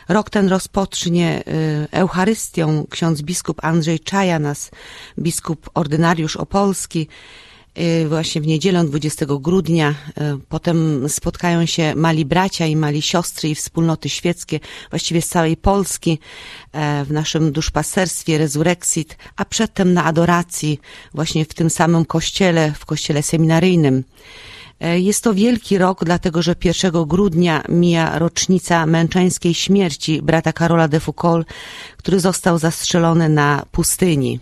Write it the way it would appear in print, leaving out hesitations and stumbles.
Rok ten rozpocznie Eucharystią ksiądz biskup Andrzej Czajanas, biskup ordynariusz opolski, właśnie w niedzielę 20 grudnia. Potem spotkają się mali bracia i mali siostry i wspólnoty świeckie, właściwie z całej Polski, w naszym duszpasterstwie Resurrexit, a przedtem na adoracji właśnie w tym samym kościele, w kościele seminaryjnym. Jest to wielki rok, dlatego że 1 grudnia mija rocznica męczeńskiej śmierci brata Karola de Foucauld, który został zastrzelony na pustyni.